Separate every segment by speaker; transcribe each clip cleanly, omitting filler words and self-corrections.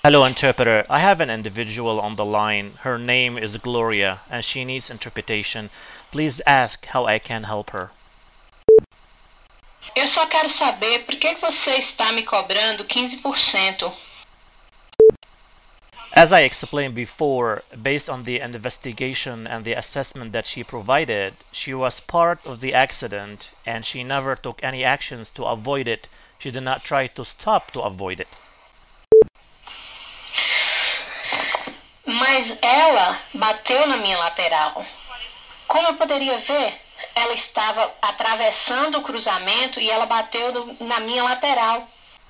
Speaker 1: Hello, interpreter. I have an individual on the line. Her name is Gloria, and she needs interpretation. Please ask how I can help her.
Speaker 2: Eu só quero saber por que você está me cobrando 15%.
Speaker 1: As I explained before, based on the investigation and the assessment that she provided, she was part of the accident and she never took any actions to avoid it. She did not try to stop to avoid it.
Speaker 2: Mas ela bateu na minha lateral. Como eu poderia ver? Ela estava atravessando o cruzamento e ela bateu na minha lateral.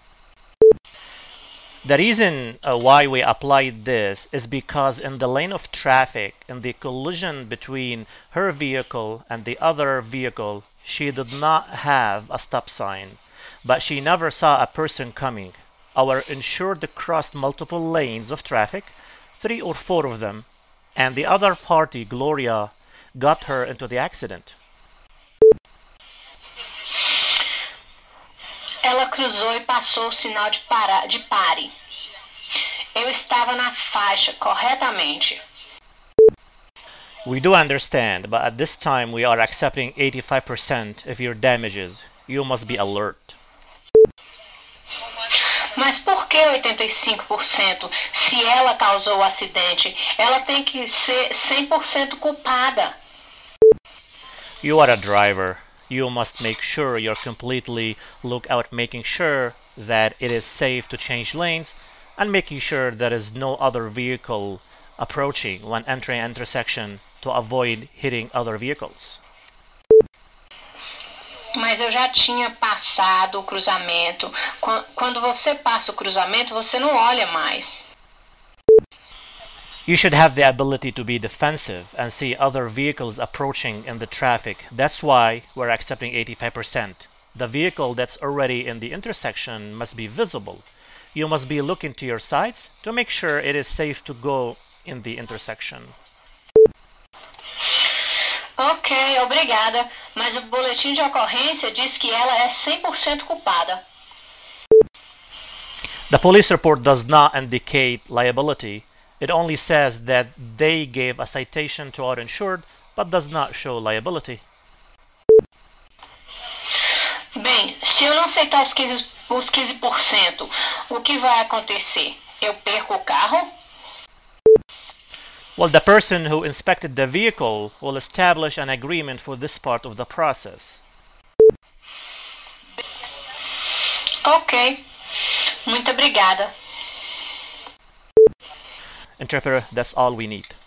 Speaker 1: The reason why we applied this is because in the lane of traffic, in the collision between her vehicle and the other vehicle, she did not have a stop sign, but she never saw a person coming. Our insured crossed multiple lanes of traffic, 3 or 4 of them, and the other party, Gloria, got her into the accident.
Speaker 2: Ela cruzou e passou o sinal de pare. Eu estava na faixa corretamente.
Speaker 1: We do understand, but at this time we are accepting 85% of your damages. You must be alert.
Speaker 2: Mas por que 85%? Se ela causou o acidente, ela tem que ser 100% culpada.
Speaker 1: You are a driver. You must make sure you're completely look out, making sure that it is safe to change lanes and making sure there is no other vehicle approaching when entering an intersection to avoid hitting other vehicles.
Speaker 2: Mas eu já tinha passado o cruzamento. Quando você passa o cruzamento, você não olha mais.
Speaker 1: You should have the ability to be defensive and see other vehicles approaching in the traffic. That's why we're accepting 85%. The vehicle that's already in the intersection must be visible. You must be looking to your sides to make sure it is safe to go in the intersection.
Speaker 2: Ok, obrigada. Mas o boletim de ocorrência diz que ela é 100% culpada.
Speaker 1: The police report does not indicate liability. It only says that they gave a citation to our insured, but does not show liability.
Speaker 2: Bem, se eu não aceitar os 15%, o que vai acontecer? Eu perco o carro?
Speaker 1: Well, the person who inspected the vehicle will establish an agreement for this part of the process.
Speaker 2: Ok, muito obrigada.
Speaker 1: Interpreter, that's all we need.